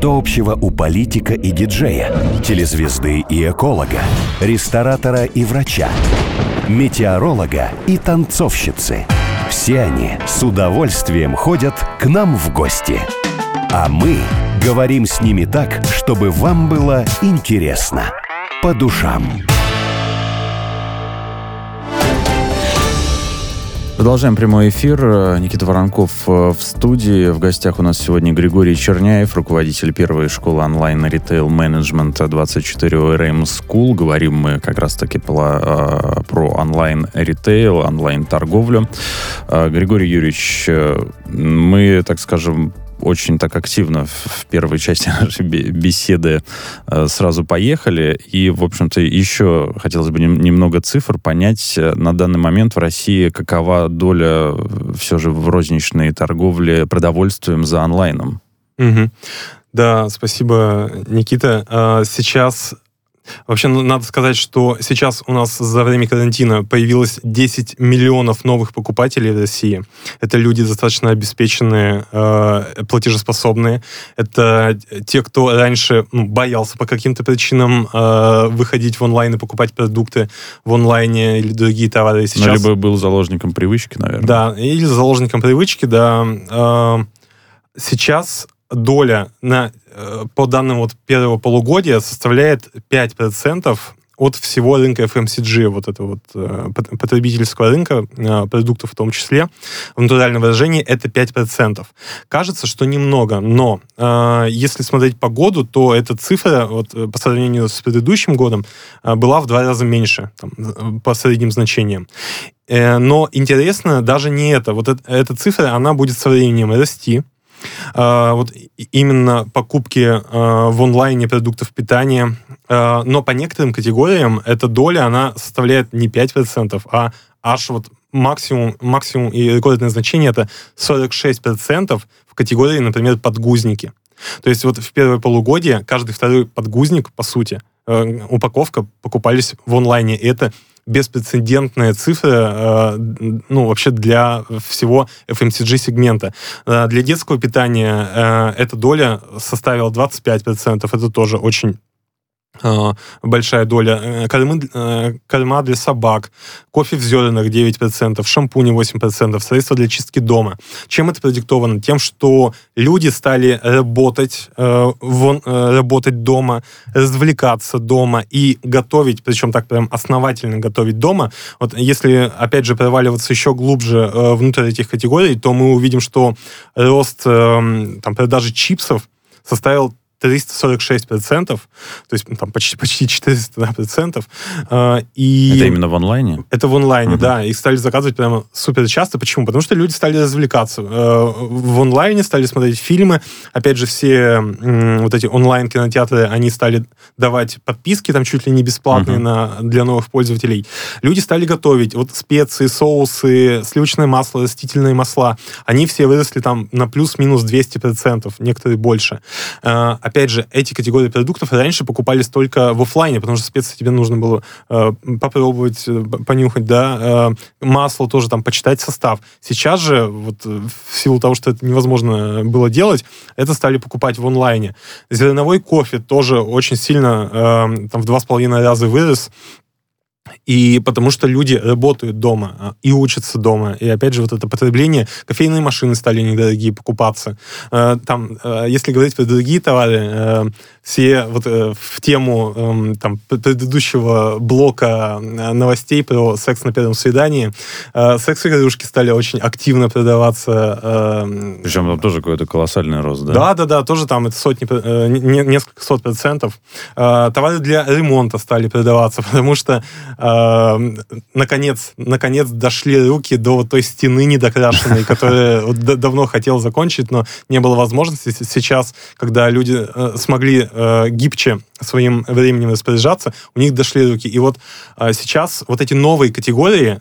Что общего у политика и диджея, телезвезды и эколога, ресторатора и врача, метеоролога и танцовщицы? Все они с удовольствием ходят к нам в гости. А мы говорим с ними так, чтобы вам было интересно. По душам. Продолжаем прямой эфир. Никита Воронков в студии. В гостях у нас сегодня Григорий Черняев, руководитель первой школы онлайн-ритейл-менеджмента 24 ORM School. Говорим мы как раз-таки про онлайн-ритейл, онлайн-торговлю. Григорий Юрьевич, мы, так скажем, очень так активно в первой части нашей беседы сразу поехали. И, в общем-то, еще хотелось бы немного цифр понять. На данный момент в России какова доля все же в розничной торговле продовольствием за онлайном? Угу. Да, спасибо, Никита. Сейчас... Вообще, надо сказать, что сейчас у нас за время карантина появилось 10 миллионов новых покупателей в России. Это люди достаточно обеспеченные, платежеспособные. Это те, кто раньше боялся по каким-то причинам выходить в онлайн и покупать продукты в онлайне или другие товары. Сейчас... Либо был заложником привычки, наверное. Да, или заложником привычки, да. Сейчас доля по данным первого полугодия составляет 5% от всего рынка FMCG, вот этого потребительского рынка, продуктов в том числе. В натуральном выражении это 5%. Кажется, что немного, но если смотреть по году, то эта цифра по сравнению с предыдущим годом была в 2 раза меньше по средним значениям. Но интересно даже не это. Эта цифра, она будет со временем расти. Именно покупки в онлайне продуктов питания. Но по некоторым категориям эта доля, она составляет не 5%, а аж максимум и рекордное значение это 46% в категории, например, подгузники. То есть в первое полугодие каждый второй подгузник, по сути, упаковка покупались в онлайне. И это беспрецедентная цифра, вообще для всего FMCG-сегмента. Для детского питания эта доля составила 25%. Это тоже очень большая доля. Корма для собак, кофе в зернах 9%, шампуни 8%, средства для чистки дома. Чем это продиктовано? Тем, что люди стали работать дома, развлекаться дома и готовить, причем так прям основательно готовить дома. Если, опять же, проваливаться еще глубже внутрь этих категорий, то мы увидим, что рост продажи чипсов составил 346%, то есть почти 400%. И это именно в онлайне? Это в онлайне, да. Их стали заказывать прямо супер часто. Почему? Потому что люди стали развлекаться. В онлайне стали смотреть фильмы. Опять же, все эти онлайн-кинотеатры, они стали давать подписки, там чуть ли не бесплатные для новых пользователей. Люди стали готовить. Специи, соусы, сливочное масло, растительные масла. Они все выросли на плюс-минус 200%, некоторые больше. Опять же, эти категории продуктов раньше покупались только в офлайне, потому что специи тебе нужно было попробовать, понюхать, да, масло тоже почитать состав. Сейчас же, в силу того, что это невозможно было делать, это стали покупать в онлайне. Зерновой кофе тоже очень сильно, в 2,5 раза вырос. И потому что люди работают дома и учатся дома. И опять же, это потребление. Кофейные машины стали недорогие покупаться. Если говорить про другие товары, все в тему предыдущего блока новостей про секс на первом свидании, секс-игрушки стали очень активно продаваться. Причем там тоже какой-то колоссальный рост, да? Да, тоже это несколько сот процентов. Товары для ремонта стали продаваться, потому что наконец дошли руки до той стены недокрашенной, которую давно хотел закончить, но не было возможности. Сейчас, когда люди смогли гибче своим временем распоряжаться, у них дошли руки. И вот сейчас вот эти новые категории,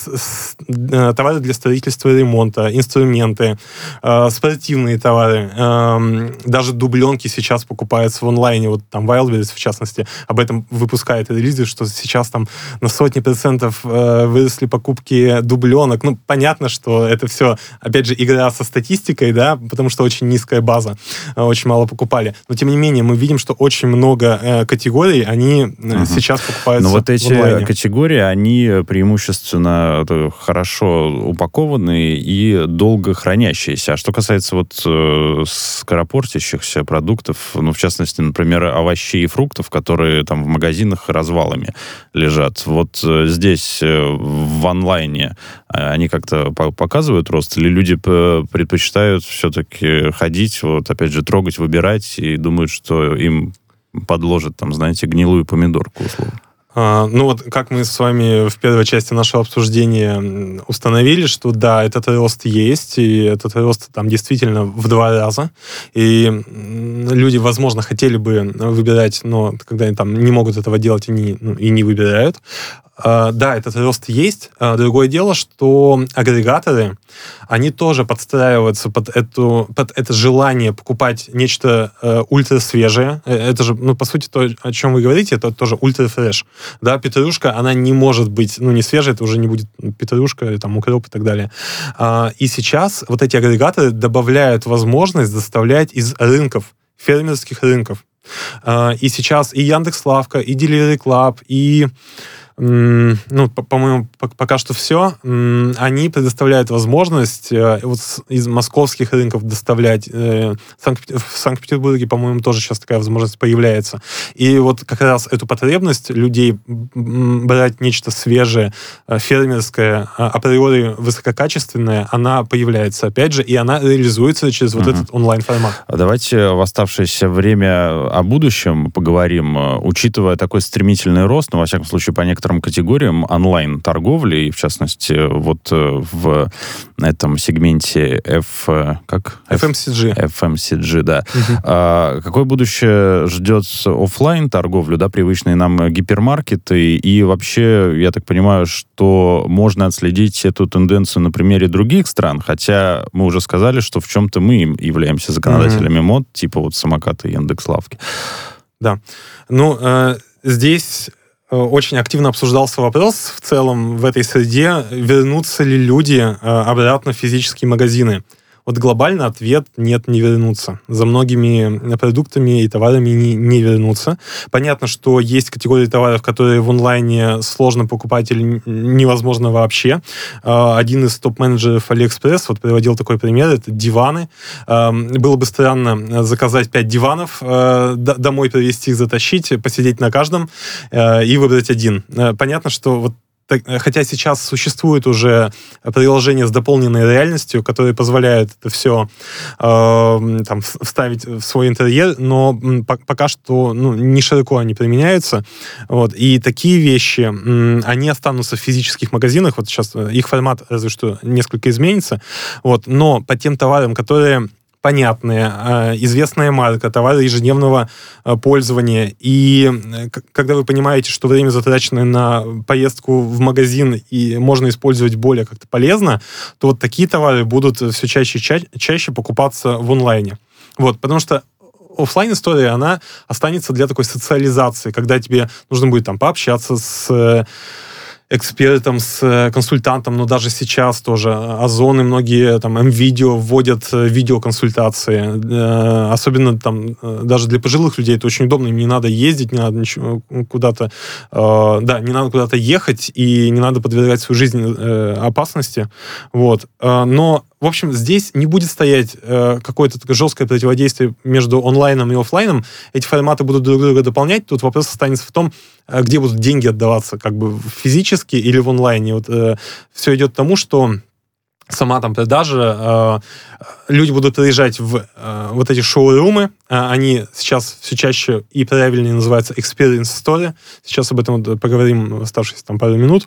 товары для строительства и ремонта, инструменты, спортивные товары, даже дубленки сейчас покупаются в онлайне. Вот там Wildberries, в частности, об этом выпускает релизы, что сейчас там на сотни процентов выросли покупки дубленок. Ну, понятно, что это все, опять же, игра со статистикой, да, потому что очень низкая база, очень мало покупали. Но, тем не менее, мы видим, что очень много категорий, они сейчас покупаются в онлайне. Но вот эти категории, они преимущественно хорошо упакованные и долго хранящиеся. А что касается вот скоропортящихся продуктов, ну, в частности, например, овощей и фруктов, которые там в магазинах развалами лежат, вот здесь в онлайне они как-то показывают рост, или люди предпочитают все-таки ходить, вот опять же, трогать, выбирать и думают, что им подложат там, знаете, гнилую помидорку, условно? Ну вот, как мы с вами в первой части нашего обсуждения установили, что да, этот рост есть, и этот рост там действительно в 2 раза, и люди, возможно, хотели бы выбирать, но когда они там не могут этого делать, они и не выбирают. Да, этот рост есть. Другое дело, что агрегаторы, они тоже подстраиваются под это желание покупать нечто ультрасвежее. Это же, ну, по сути, то, о чем вы говорите, это тоже ультрафреш. Да, петрушка, она не может быть, ну, не свежая, это уже не будет петрушка, там, укроп и так далее. И сейчас вот эти агрегаторы добавляют возможность доставлять из рынков, фермерских рынков. И сейчас и Яндекс.Лавка, и Delivery Club, и ну, по-моему, пока что все. Они предоставляют возможность вот из московских рынков доставлять. В Санкт-Петербурге, по-моему, тоже сейчас такая возможность появляется. И вот как раз эту потребность людей брать нечто свежее, фермерское, априори высококачественное, она появляется, опять же, и она реализуется через вот этот онлайн-формат. Давайте в оставшееся время о будущем поговорим. Учитывая такой стремительный рост, ну, во всяком случае, по некоторым категориям онлайн-торговли, и в частности, вот в этом сегменте FMCG, да. Какое будущее ждет офлайн-торговлю, да, привычные нам гипермаркеты, и вообще, я так понимаю, что можно отследить эту тенденцию на примере других стран, хотя мы уже сказали, что в чем-то мы являемся законодателями мод, типа вот самокаты и Яндекс.Лавки. Да. Ну, здесь очень активно обсуждался вопрос в целом в этой среде, вернутся ли люди обратно в физические магазины. Вот глобально ответ – нет, не вернутся. За многими продуктами и товарами не вернутся. Понятно, что есть категории товаров, которые в онлайне сложно покупать или невозможно вообще. Один из топ-менеджеров AliExpress вот приводил такой пример – это диваны. Было бы странно заказать 5 диванов, домой привезти их, затащить, посидеть на каждом и выбрать один. Понятно, что вот хотя сейчас существует уже приложение с дополненной реальностью, которое позволяет это все там, вставить в свой интерьер, но пока что не широко они применяются. Вот. И такие вещи, они останутся в физических магазинах. Вот сейчас их формат разве что несколько изменится. Вот. Но по тем товарам, которые понятные, известная марка, товары ежедневного пользования. И когда вы понимаете, что время, затраченное на поездку в магазин, и можно использовать более как-то полезно, то вот такие товары будут все чаще и чаще покупаться в онлайне. Вот, потому что офлайн-история, она останется для такой социализации, когда тебе нужно будет там пообщаться с экспертом, с консультантом, но даже сейчас тоже Озон и многие там МВидео вводят видеоконсультации. Особенно там даже для пожилых людей это очень удобно, им не надо ездить, не надо ничего, куда-то не надо куда-то ехать и не надо подвергать свою жизнь опасности. Вот. Но в общем, здесь не будет стоять какое-то такое жесткое противодействие между онлайном и офлайном. Эти форматы будут друг друга дополнять. Тут вопрос останется в том, где будут деньги отдаваться, как бы физически или в онлайне. Вот, все идет к тому, что сама там продажа, люди будут приезжать в вот эти шоурумы, они сейчас все чаще и правильнее называются experience store. Сейчас об этом вот поговорим в оставшиеся там пару минут.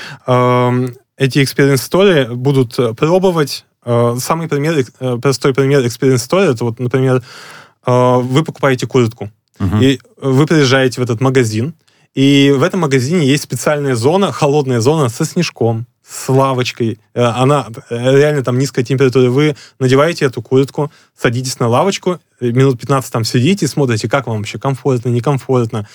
Эти experience store будут пробовать. Самый простой пример experience store, это вот, например, вы покупаете куртку. и вы приезжаете в этот магазин, и в этом магазине есть специальная зона, холодная зона со снежком, с лавочкой. Она реально там низкая температура. Вы надеваете эту куртку, садитесь на лавочку, минут 15 там сидите и смотрите, как вам вообще, комфортно, некомфортно.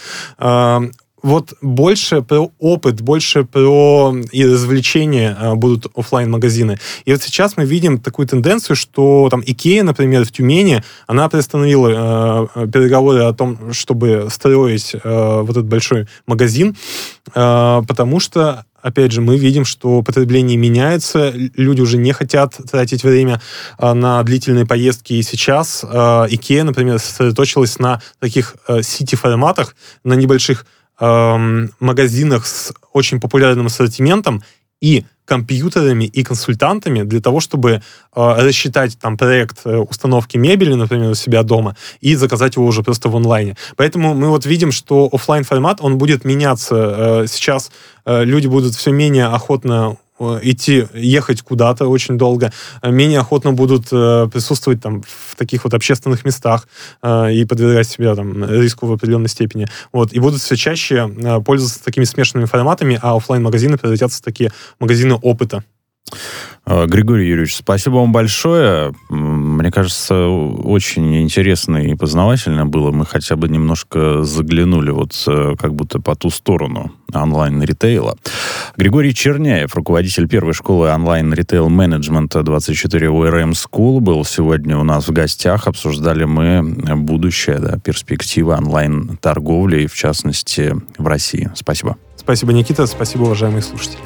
Вот больше про опыт, больше про и развлечения будут офлайн-магазины. И вот сейчас мы видим такую тенденцию, что там Икея, например, в Тюмени, она приостановила переговоры о том, чтобы строить вот этот большой магазин, потому что, опять же, мы видим, что потребление меняется, люди уже не хотят тратить время на длительные поездки, и сейчас Икея, например, сосредоточилась на таких сити-форматах, на небольших магазинах с очень популярным ассортиментом и компьютерами и консультантами для того, чтобы рассчитать там проект установки мебели, например, у себя дома, и заказать его уже просто в онлайне. Поэтому мы вот видим, что офлайн формат, он будет меняться. Сейчас люди будут все менее охотно ехать куда-то очень долго, менее охотно будут присутствовать там в таких вот общественных местах и подвергать себя там риску в определенной степени. Вот. И будут все чаще пользоваться такими смешанными форматами, а офлайн-магазины превратятся в такие магазины опыта. Григорий Юрьевич, спасибо вам большое. Мне кажется, очень интересно и познавательно было. Мы хотя бы немножко заглянули вот как будто по ту сторону онлайн-ритейла. Григорий Черняев, руководитель первой школы онлайн-ритейл-менеджмента 24 ORM School, был сегодня у нас в гостях. Обсуждали мы будущее, перспективы онлайн-торговли, в частности, в России. Спасибо. Спасибо, Никита. Спасибо, уважаемые слушатели.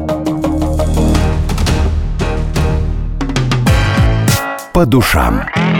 По душам.